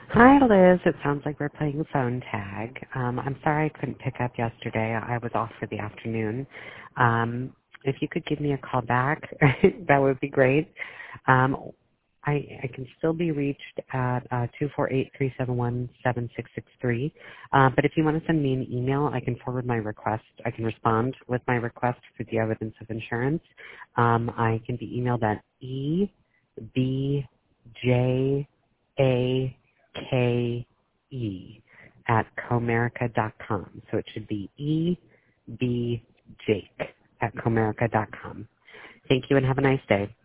Hi, Liz. It sounds like we're playing phone tag. I'm sorry I couldn't pick up yesterday. I was off for the afternoon. If you could give me a call back, that would be great. I can still be reached at 248-371-7663. But if you want to send me an email, I can forward my request. I can respond with my request for the evidence of insurance. I can be emailed at ebjake@comerica.com. So it should be ebjake@comerica.com. Thank you and have a nice day.